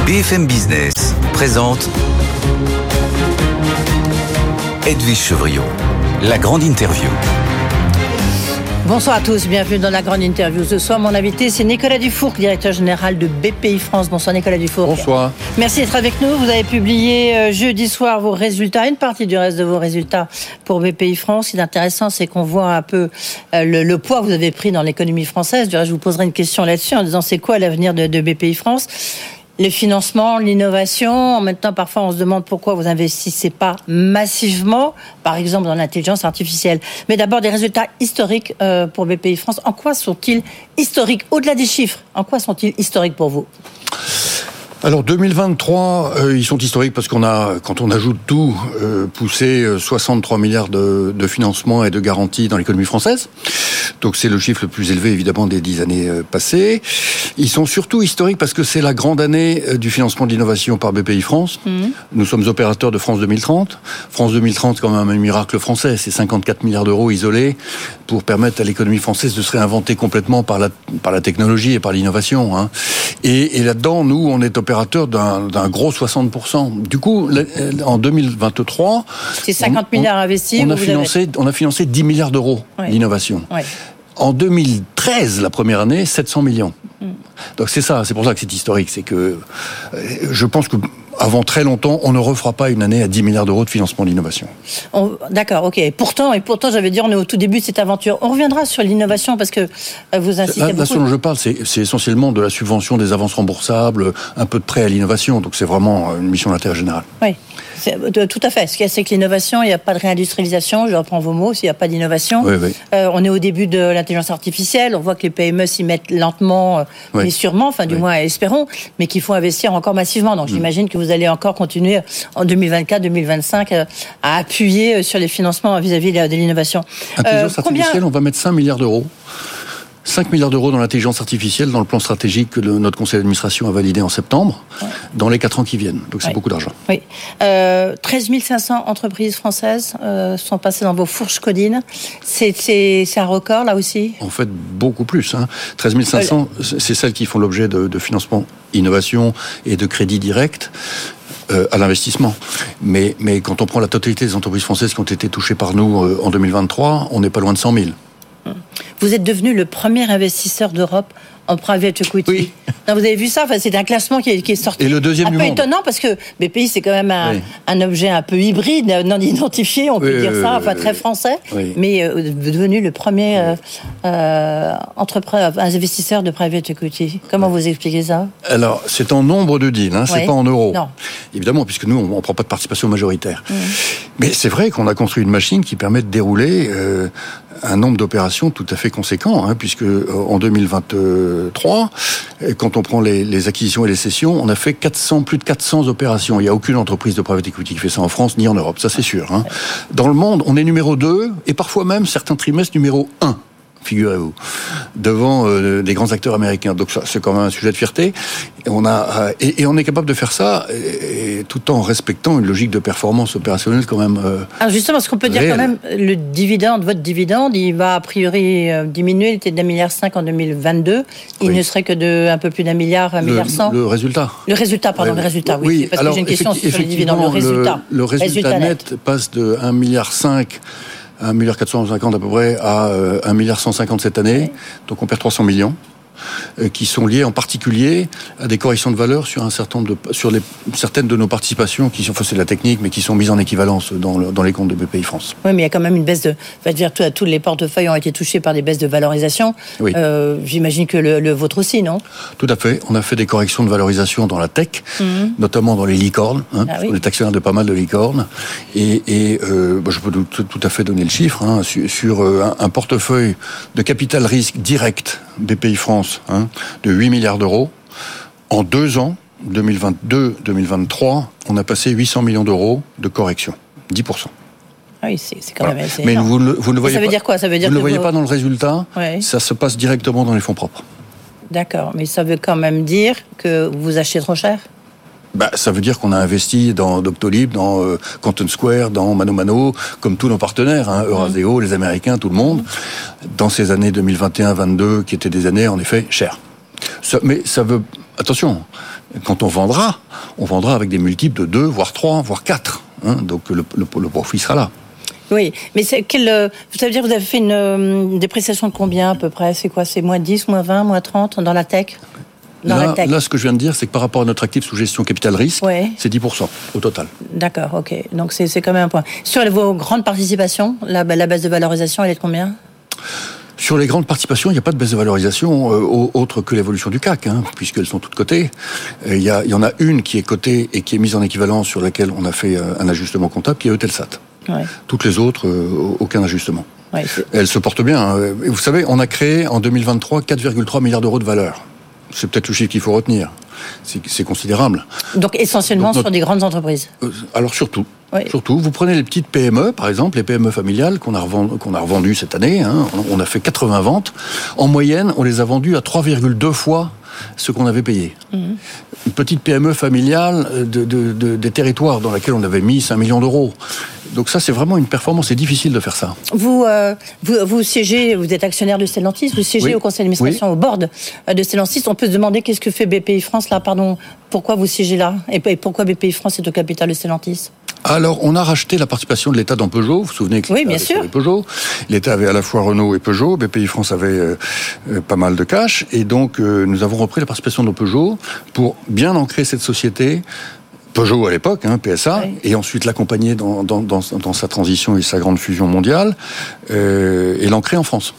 BFM Business présente Edwige Chevrillon, la grande interview. Bonsoir à tous, bienvenue dans la grande interview. Ce soir, mon invité, c'est Nicolas Dufourcq, directeur général de BPI France. Bonsoir Nicolas Dufourcq. Bonsoir. Merci d'être avec nous. Vous avez publié jeudi soir vos résultats, une partie du reste de vos résultats pour BPI France. Ce qui est intéressant, c'est qu'on voit un peu le poids que vous avez pris dans l'économie française. Du reste, je vous poserai une question là-dessus en disant c'est quoi l'avenir de BPI France ? Le financement, l'innovation. En même temps, parfois, on se demande pourquoi vous investissez pas massivement, par exemple dans l'intelligence artificielle. Mais d'abord, des résultats historiques pour BPI France. En quoi sont-ils historiques, au-delà des chiffres? En quoi sont-ils historiques pour vous? Alors 2023, ils sont historiques parce qu'on a, quand on ajoute tout, poussé 63 milliards de financement et de garanties dans l'économie française. Donc c'est le chiffre le plus élevé évidemment des 10 années passées. Ils sont surtout historiques parce que c'est la grande année du financement de l'innovation par BPI France. Nous sommes opérateurs de France 2030. France 2030, c'est quand même un miracle français. C'est 54 milliards d'euros isolés pour permettre à l'économie française de se réinventer complètement par la technologie et par l'innovation. Hein. Et là-dedans, nous, on est opérateur d'un gros 60%. Du coup, en 2023... C'est 50 milliards investis. On a financé 10 milliards d'euros d'innovation. Ouais. En 2013, la première année, 700 millions. Donc c'est ça, c'est pour ça que c'est historique. C'est que je pense que avant très longtemps, on ne refera pas une année à 10 milliards d'euros de financement d'innovation. D'accord, ok. Pourtant, j'avais dit, on est au tout début de cette aventure. On reviendra sur l'innovation parce que vous insistez beaucoup. Là, ce dont je parle, c'est essentiellement de la subvention, des avances remboursables, un peu de prêt à l'innovation. Donc c'est vraiment une mission d'intérêt général. Oui. Tout à fait. Ce qu'il y a, c'est que l'innovation, il n'y a pas de réindustrialisation. Je reprends vos mots. S'il n'y a pas d'innovation, oui. On est au début de l'intelligence artificielle. On voit que les PME s'y mettent lentement, mais sûrement, enfin du moins espérons, mais qu'il faut investir encore massivement. Donc j'imagine que vous allez encore continuer en 2024-2025 à appuyer sur les financements vis-à-vis de l'innovation. Intelligence artificielle, on va mettre 5 milliards d'euros. 5 milliards d'euros dans l'intelligence artificielle, dans le plan stratégique que notre conseil d'administration a validé en septembre, dans les 4 ans qui viennent. Donc c'est beaucoup d'argent. Oui. 13 500 entreprises françaises sont passées dans vos fourches codines. C'est un record, là aussi? En fait, beaucoup plus. 13 500, c'est celles qui font l'objet de financement, innovation et de crédit direct. À l'investissement. Mais quand on prend la totalité des entreprises françaises qui ont été touchées par nous en 2023, on n'est pas loin de 100 000. Vous êtes devenu le premier investisseur d'Europe en private equity. Oui. Non, vous avez vu ça? Enfin, c'est un classement qui est sorti. Et le deuxième du monde. Un peu étonnant parce que BPI, c'est quand même un objet un peu hybride, non identifié, on peut dire ça, enfin très français, mais devenu le premier investisseur de private equity. Comment vous expliquez ça? Alors, c'est en nombre de deals, c'est pas en euros. Non. Évidemment, puisque nous, on ne prend pas de participation majoritaire. Mais c'est vrai qu'on a construit une machine qui permet de dérouler un nombre d'opérations tout à fait conséquent, puisque en 2023, quand on prend les acquisitions et les cessions, on a fait plus de 400 opérations. Il n'y a aucune entreprise de private equity qui fait ça en France ni en Europe, ça c'est sûr. Dans le monde, on est numéro 2 et parfois même certains trimestres numéro 1. Figurez-vous, devant des grands acteurs américains. Donc ça, c'est quand même un sujet de fierté. Et on est capable de faire ça et tout en respectant une logique de performance opérationnelle quand même. Alors justement, ce qu'on peut dire quand même, votre dividende, il va a priori diminuer. Il était de 1,5 milliard en 2022. Il ne serait que de un peu plus d'1 milliard, 1,1 milliard. Le résultat. Le résultat, pardon, le résultat. Oui. Parce que j'ai une question sur les dividendes. Le résultat net passe de 1,5 milliard. 1,450 milliard à peu près à 1,150 milliard cette année. Donc on perd 300 millions. Qui sont liés en particulier à des corrections de valeur sur certaines de nos participations qui sont, c'est de la technique, mais qui sont mises en équivalence dans les comptes de BPI France. Oui, mais il y a quand même une baisse tous les portefeuilles ont été touchés par des baisses de valorisation. Oui. J'imagine que le vôtre aussi, non? Tout à fait. On a fait des corrections de valorisation dans la tech, notamment dans les licornes. On est actionnaire de pas mal de licornes. Et je peux tout à fait donner le chiffre. Sur un portefeuille de capital risque direct BPI France, de 8 milliards d'euros. En 2 ans, 2022-2023, on a passé 800 millions d'euros de correction. 10%. Ah oui, c'est quand même assez Mais énorme. vous ne le voyez ça veut dire quoi? Ça veut dire vous ne le voyez pas dans le résultat. Ça se passe directement dans les fonds propres. D'accord, mais ça veut quand même dire que vous achetez trop cher? Ça veut dire qu'on a investi dans Doctolib, dans Content Square, dans ManoMano, comme tous nos partenaires, Euraseo, les Américains, tout le monde, dans ces années 2021-22, qui étaient des années, en effet, chères. Mais ça veut attention, quand on vendra avec des multiples de 2, voire 3, voire 4. Donc le profit sera là. Oui, mais ça veut dire que vous avez fait une dépréciation de combien à peu près? C'est quoi? C'est moins 10, moins 20, moins 30 dans la tech? Là, ce que je viens de dire, c'est que par rapport à notre actif sous gestion capital risque, c'est 10% au total. D'accord, ok. Donc c'est quand même un point. Sur vos grandes participations, la baisse de valorisation, elle est de combien? Sur les grandes participations, il n'y a pas de baisse de valorisation autre que l'évolution du CAC, puisqu'elles sont toutes cotées. Il y en a une qui est cotée et qui est mise en équivalence sur laquelle on a fait un ajustement comptable, qui est Eutelsat. Ouais. Toutes les autres, aucun ajustement. Ouais, elles se portent bien. Vous savez, on a créé en 2023 4,3 milliards d'euros de valeur. C'est peut-être le chiffre qu'il faut retenir. C'est considérable. Donc essentiellement sur des grandes entreprises. Alors surtout, vous prenez les petites PME, par exemple, les PME familiales qu'on a revendues cette année. On a fait 80 ventes. En moyenne, on les a vendues à 3,2 fois ce qu'on avait payé. Une petite PME familiale des territoires dans laquelle on avait mis 5 millions d'euros. Donc ça, c'est vraiment une performance. C'est difficile de faire ça. Vous siégez, vous êtes actionnaire de Stellantis, vous siégez au conseil d'administration, au board de Stellantis. On peut se demander qu'est-ce que fait BPI France là, pardon. Pourquoi vous siégez là? Et pourquoi BPI France est au capital de Stellantis? Alors, on a racheté la participation de l'État dans Peugeot. Vous vous souvenez que bien sûr. Peugeot. L'État avait à la fois Renault et Peugeot. BPI France avait pas mal de cash. Et donc, nous avons repris la participation de Peugeot pour bien ancrer cette société. Peugeot à l'époque, PSA, et ensuite l'accompagner dans sa transition et sa grande fusion mondiale, et l'ancrer en France.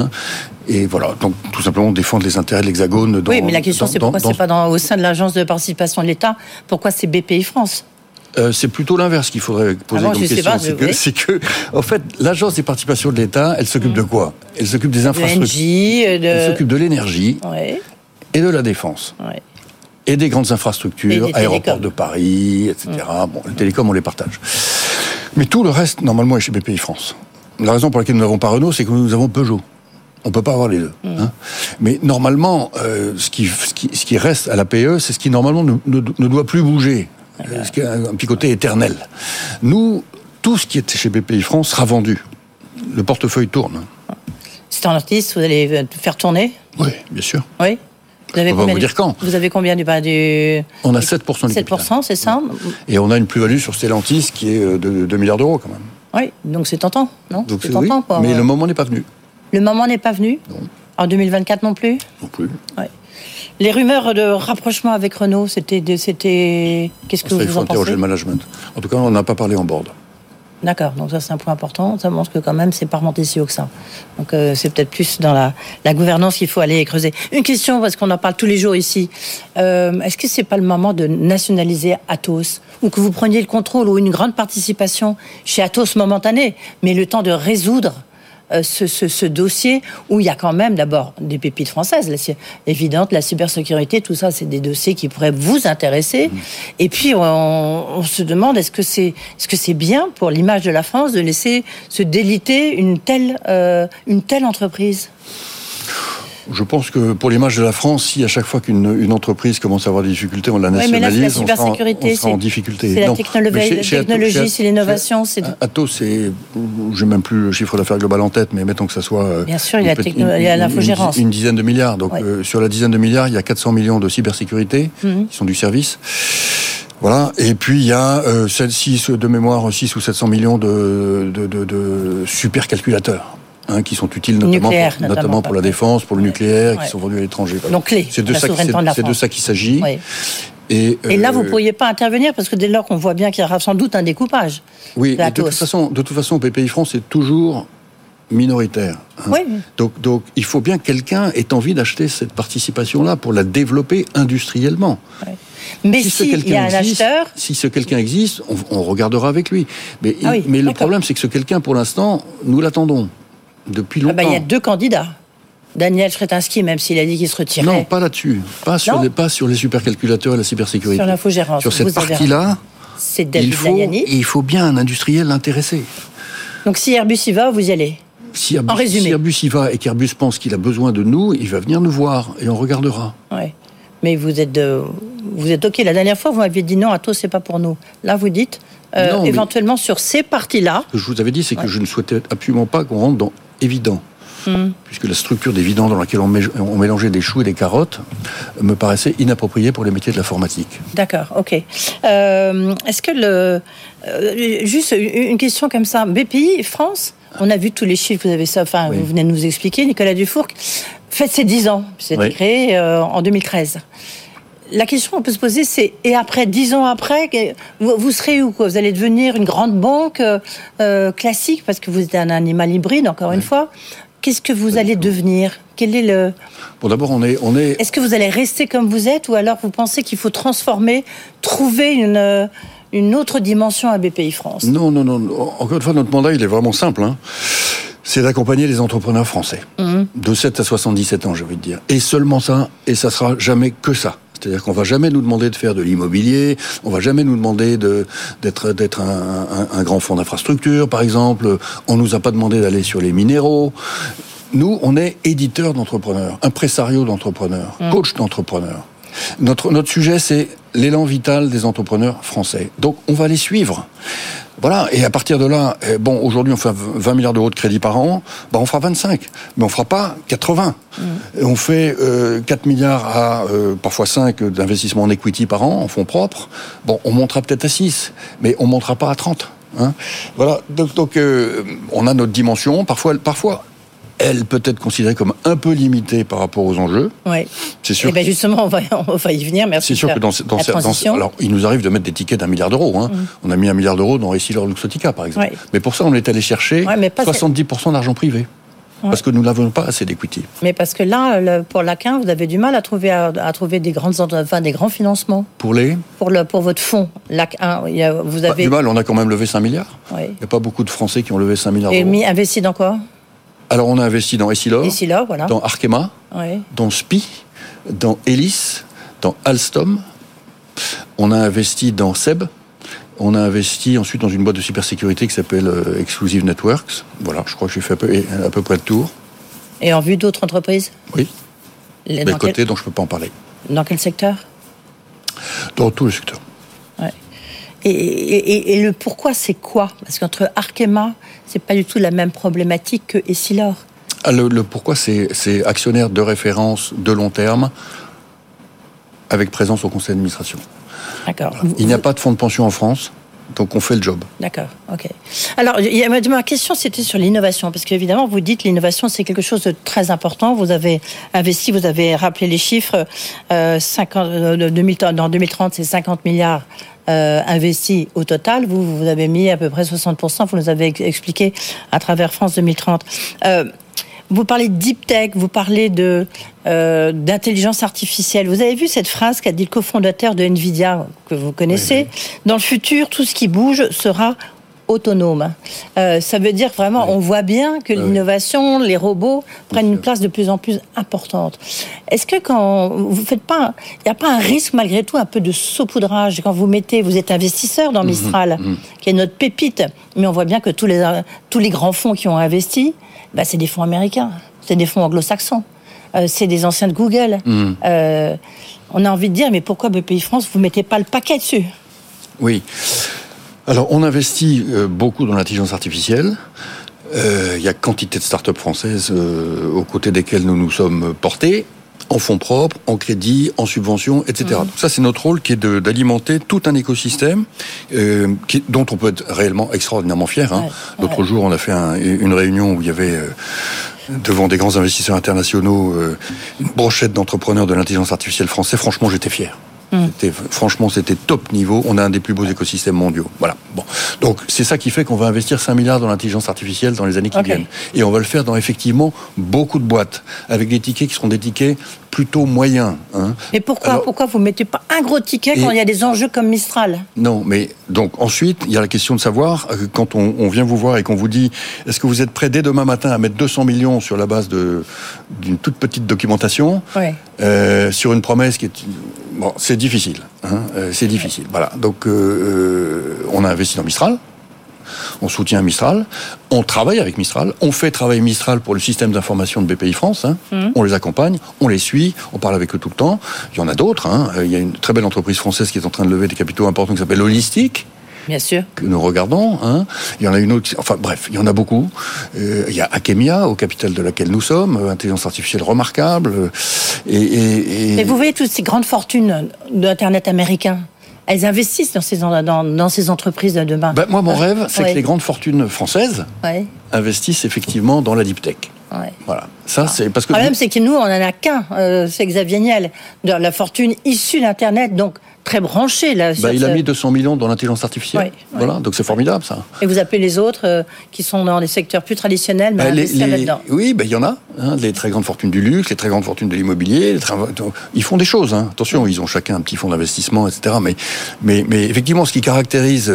Et voilà, donc tout simplement défendre les intérêts de l'Hexagone. Oui, mais la question c'est pourquoi c'est pas au sein de l'agence de participation de l'État, pourquoi c'est BPI France? C'est plutôt l'inverse qu'il faudrait poser comme question. C'est que, en fait, l'agence des participations de l'État, elle s'occupe de quoi? Elle s'occupe des infrastructures. Elle s'occupe de l'énergie et de la défense. Et des grandes infrastructures, aéroports de Paris, etc. Bon, les télécoms, on les partage. Mais tout le reste, normalement, est chez BPI France. La raison pour laquelle nous n'avons pas Renault, c'est que nous avons Peugeot. On peut pas avoir les deux. Mais normalement, ce qui reste à la PE, c'est ce qui normalement ne doit plus bouger. Ce qui est un petit côté éternel. Nous, tout ce qui est chez BPI France sera vendu. Le portefeuille tourne. Stellantis, vous allez faire tourner? Oui, bien sûr. Oui. Vous avez vous dire quand. Vous avez combien du... On a 7% du capital. 7%, c'est ça? Et on a une plus-value sur Stellantis qui est de 2 milliards d'euros quand même. Oui, donc c'est tentant, non? Donc c'est tentant, mais le moment n'est pas venu. Le moment n'est pas venu? Non. En 2024 non plus? Non plus. Oui. Les rumeurs de rapprochement avec Renault, c'était... Qu'est-ce que vous en pensez? Il faut interroger le management. En tout cas, on n'a pas parlé en board. D'accord, donc ça c'est un point important. Ça montre que quand même c'est pas remonté si haut que ça. Donc c'est peut-être plus dans la gouvernance qu'il faut aller creuser. Une question, parce qu'on en parle tous les jours ici. Est-ce que c'est pas le moment de nationaliser Atos, ou que vous preniez le contrôle ou une grande participation chez Atos momentanée, mais le temps de résoudre ce dossier où il y a quand même d'abord des pépites françaises, évidentes, la cybersécurité, tout ça, c'est des dossiers qui pourraient vous intéresser. Et puis on se demande est-ce que c'est bien pour l'image de la France de laisser se déliter une telle entreprise? Je pense que pour l'image de la France, si à chaque fois qu'une entreprise commence à avoir des difficultés, on la nationalise, mais là, c'est la cybersécurité, on sera en difficulté. C'est la technologie, c'est l'innovation. Atos, j'ai même plus le chiffre d'affaires global en tête, mais mettons que ça soit... Bien sûr, il y a l'infogérance. Une dizaine de milliards. Donc sur la dizaine de milliards, il y a 400 millions de cybersécurité qui sont du service. Voilà. Et puis il y a de mémoire 6 ou 700 millions de supercalculateurs. Qui sont utiles notamment pour la défense, pour le nucléaire, qui sont vendus à l'étranger. Donc clé, c'est de ça qu'il s'agit. Oui. Et là, vous ne pourriez pas intervenir, parce que dès lors qu'on voit bien qu'il y aura sans doute un découpage. Oui, de toute façon, BPI France est toujours minoritaire. Oui. Donc il faut bien que quelqu'un ait envie d'acheter cette participation-là pour la développer industriellement. Oui. Mais s'il y a un acheteur... Si ce quelqu'un existe, on regardera avec lui. Mais le problème, c'est que ce quelqu'un, pour l'instant, nous l'attendons. Depuis longtemps. Il y a 2 candidats. Daniel Chrétinski, même s'il a dit qu'il se retirait. Non, pas là-dessus. Pas sur les supercalculateurs et la cybersécurité. Sur l'infogérance. Sur cette partie-là, c'est David Lagnani. Il faut bien un industriel intéressé. Donc si Airbus y va, vous y allez. En résumé. Si Airbus y va et qu'Airbus pense qu'il a besoin de nous, il va venir nous voir et on regardera. Oui. Mais vous êtes OK. La dernière fois, vous m'aviez dit non, Atos, c'est pas pour nous. Là, vous dites éventuellement sur ces parties-là. Ce que je vous avais dit, c'est que je ne souhaitais absolument pas qu'on rentre dans évident. puisque la structure des vidanges dans laquelle on mélangeait des choux et des carottes me paraissait inappropriée pour les métiers de l'informatique. D'accord, ok. Est-ce que juste une question comme ça, BPI France, on a vu tous les chiffres, vous avez ça, oui. Vous venez de nous expliquer, Nicolas Dufourcq, faites ses 10 ans, c'était créé en 2013. La question qu'on peut se poser, c'est, et après, 10 ans après, vous serez où, quoi ? Vous allez devenir une grande banque classique, parce que vous êtes un animal hybride, encore une fois. Qu'est-ce que vous allez devenir ? Quel est le... Bon, d'abord, on est... Est-ce que vous allez rester comme vous êtes, ou alors vous pensez qu'il faut transformer, trouver une autre dimension à BPI France ? Non. Encore une fois, notre mandat, il est vraiment simple, hein. C'est d'accompagner les entrepreneurs français. De 7 à 77 ans, j'ai envie de dire. Et seulement ça, et ça sera jamais que ça. C'est-à-dire qu'on va jamais nous demander de faire de l'immobilier, on va jamais nous demander d'être un grand fonds d'infrastructure, par exemple. On nous a pas demandé d'aller sur les minéraux. Nous, on est éditeur d'entrepreneurs, impresario d'entrepreneurs, coach d'entrepreneurs. Notre sujet, c'est l'élan vital des entrepreneurs français. Donc, on va les suivre. Voilà, et à partir de là, bon, aujourd'hui on fait 20 milliards d'euros de crédit par an, on fera 25, mais on fera pas 80. On fait 4 milliards à parfois 5 d'investissement en equity par an, en fonds propres. Bon, on montera peut-être à 6, mais on montera pas à 30. Hein. Voilà, donc on a notre dimension, parfois elle peut être considérée comme un peu limitée par rapport aux enjeux. Oui. C'est sûr. Et bien justement, on va y venir. Merci. C'est sûr que dans alors, il nous arrive de mettre des tickets d'1 milliard d'euros. Hein. On a mis 1 milliard d'euros dans Essilor-Luxottica, par exemple. Oui. Mais pour ça, on est allé chercher 70% d'argent privé. Parce que nous n'avons pas assez d'equity. Mais parce que là, pour l'Aquin, vous avez du mal à trouver des grands financements. Pour votre fonds, l'Aquin, vous avez... Pas du mal, on a quand même levé 5 milliards. Oui. Il n'y a pas beaucoup de Français qui ont levé 5 milliards d'euros. Et investi dans quoi ? Alors, on a investi dans Essilor, voilà. dans Arkema, dans SPI, dans Elis, dans Alstom. On a investi dans Seb. On a investi ensuite dans une boîte de cybersécurité qui s'appelle Exclusive Networks. Voilà, je crois que j'ai fait à peu près le tour. Et en vue d'autres entreprises ? Oui. Mais côté dont je ne peux pas en parler. Dans quel secteur ? Dans tous les secteurs. Ouais. Et le pourquoi, c'est quoi ? Parce qu'entre Arkema, c'est pas du tout la même problématique que Essilor. Le pourquoi, c'est actionnaire de référence de long terme avec présence au conseil d'administration. D'accord. Voilà. Il n'y a pas de fonds de pension en France, donc on fait le job. D'accord, ok. Alors, ma question, c'était sur l'innovation, parce qu'évidemment, vous dites l'innovation, c'est quelque chose de très important. Vous avez investi, vous avez rappelé les chiffres, dans 2030, c'est 50 milliards investis au total. Vous avez mis à peu près 60%, vous nous avez expliqué à travers France 2030. Vous parlez de deep tech, vous parlez d'intelligence artificielle. Vous avez vu cette phrase qu'a dit le cofondateur de Nvidia, que vous connaissez ? Oui. Dans le futur, tout ce qui bouge sera autonome. Ça veut dire vraiment, on voit bien que l'innovation, les robots prennent une place de plus en plus importante. Est-ce que quand vous faites pas, il n'y a pas un risque malgré tout un peu de saupoudrage quand vous êtes investisseur dans Mistral, qui est notre pépite, mais on voit bien que tous les grands fonds qui ont investi, c'est des fonds américains, c'est des fonds anglo-saxons, c'est des anciens de Google. On a envie de dire, mais pourquoi BPI France, vous mettez pas le paquet dessus ? Oui. Alors, on investit beaucoup dans l'intelligence artificielle. Il y a quantité de start-up françaises aux côtés desquelles nous nous sommes portés, en fonds propres, en crédit, en subventions, etc. Donc ça, c'est notre rôle qui est d'alimenter tout un écosystème dont on peut être réellement extraordinairement fier. Hein. L'autre jour, on a fait une réunion où il y avait... devant des grands investisseurs internationaux, une brochette d'entrepreneurs de l'intelligence artificielle français. Franchement, j'étais fier. C'était top niveau. On a un des plus beaux écosystèmes mondiaux. Voilà. Bon. Donc, c'est ça qui fait qu'on va investir 5 milliards dans l'intelligence artificielle dans les années qui viennent. Et on va le faire dans, effectivement, beaucoup de boîtes. Avec des tickets qui seront des tickets plutôt moyens. Hein. Mais pourquoi vous mettez pas un gros ticket quand il y a des enjeux comme Mistral ? Non, mais donc, ensuite, il y a la question de savoir, quand on vient vous voir et qu'on vous dit, est-ce que vous êtes prêt dès demain matin à mettre 200 millions sur la base d'une toute petite documentation, sur une promesse qui est... Bon, c'est difficile. Hein, c'est difficile. Voilà. Donc, on a investi dans Mistral. On soutient Mistral. On travaille avec Mistral. On fait travailler Mistral pour le système d'information de BPI France. Hein. On les accompagne. On les suit. On parle avec eux tout le temps. Il y en a d'autres. Hein. Il y a une très belle entreprise française qui est en train de lever des capitaux importants qui s'appelle Holistic. Bien sûr. Que nous regardons. Hein. Il y en a une autre, enfin bref, il y en a beaucoup. Il y a Akemia, au capital de laquelle nous sommes, intelligence artificielle remarquable. Et vous voyez toutes ces grandes fortunes d'Internet américain, elles investissent dans ces entreprises de demain. Moi, mon rêve, c'est que les grandes fortunes françaises investissent effectivement dans la deep tech. Ouais. Voilà. Ça, c'est parce que le problème, c'est que nous, on en a qu'un. C'est Xavier Niel, de la fortune issue d'Internet, donc très branché là. Il a mis 200 millions dans l'intelligence artificielle. Voilà, donc c'est formidable ça. Et vous appelez les autres qui sont dans les secteurs plus traditionnels, mais investir là-dedans. Oui, il y en a. Les très grandes fortunes du luxe, les très grandes fortunes de l'immobilier. Ils font des choses. Hein. Attention, ils ont chacun un petit fonds d'investissement, etc. Mais effectivement, ce qui caractérise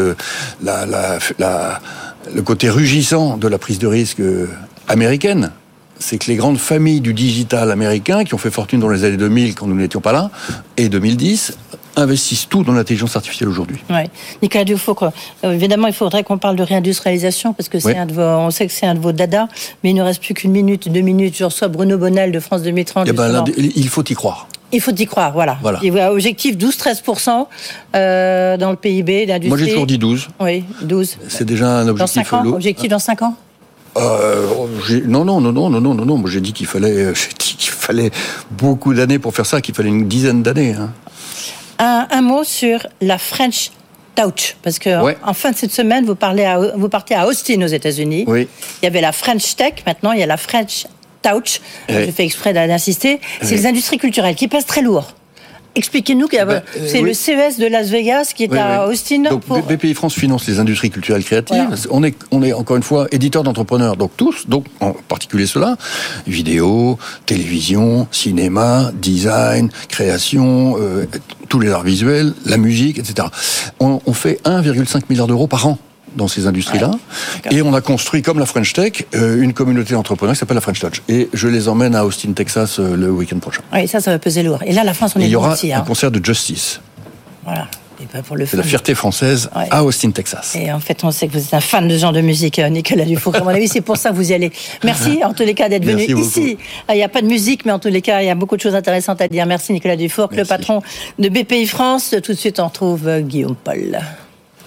le côté rugissant de la prise de risque américaine, c'est que les grandes familles du digital américain, qui ont fait fortune dans les années 2000, quand nous n'étions pas là, et 2010, investissent tout dans l'intelligence artificielle aujourd'hui. Oui. Nicolas Dufour, évidemment, il faudrait qu'on parle de réindustrialisation, parce que on sait que c'est un de vos dadas, mais il ne reste plus qu'une minute, 2 minutes. Je reçois Bruno Bonnel de France 2030. Il faut y croire. Il faut y croire, voilà. Il y a objectif 12-13% dans le PIB, l'industrie. Moi, j'ai toujours dit 12. Oui, 12. C'est déjà un objectif. Dans 5 ans, objectif dans 5 ans Non. Moi, j'ai dit qu'il fallait beaucoup d'années pour faire ça, qu'il fallait une dizaine d'années. Hein. Un mot sur la French Touch, parce que en fin de cette semaine, vous partez à Austin aux États-Unis. Oui. Il y avait la French Tech, maintenant il y a la French Touch. J'ai fait exprès d'insister. C'est les industries culturelles qui pèsent très lourd. Expliquez-nous, c'est le CES de Las Vegas qui est à Austin. Donc, BPI France finance les industries culturelles créatives. Voilà. On est encore une fois éditeur d'entrepreneurs, donc tous, donc en particulier ceux-là, vidéo, télévision, cinéma, design, création, tous les arts visuels, la musique, etc. On fait 1,5 milliard d'euros par an dans ces industries-là. Et on a construit, comme la French Tech, une communauté d'entrepreneurs qui s'appelle la French Touch. Et je les emmène à Austin, Texas, le week-end prochain. Oui, ça va peser lourd. Et là, la France, on est il y aura aussi, un concert de Justice. Voilà. C'est la fierté française à Austin, Texas. Et en fait, on sait que vous êtes un fan de ce genre de musique, Nicolas Dufour. À mon avis, c'est pour ça que vous y allez. Merci, en tous les cas, d'être venu ici. Il n'y a pas de musique, mais en tous les cas, il y a beaucoup de choses intéressantes à dire. Merci, Nicolas Dufour, le patron de BPI France. Tout de suite, on retrouve Guillaume Paul.